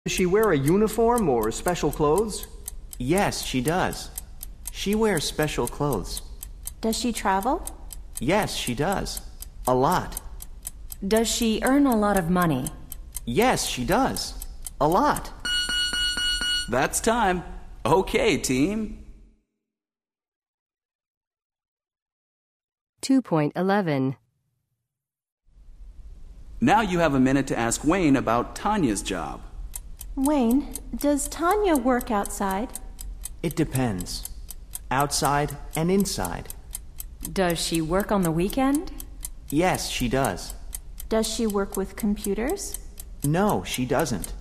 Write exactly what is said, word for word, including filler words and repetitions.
Does she wear a uniform or special clothes? Yes, she does. She wears special clothes. Does she travel? Yes, she does. A lot. Does she earn a lot of money? Yes, she does. A lot. That's time. Okay, team. two point eleven. Now you have a minute to ask Wayne about Tanya's job. Wayne, does Tanya work outside? It depends. Outside and inside. Does she work on the weekend? Yes, she does. Does she work with computers? No, she doesn't.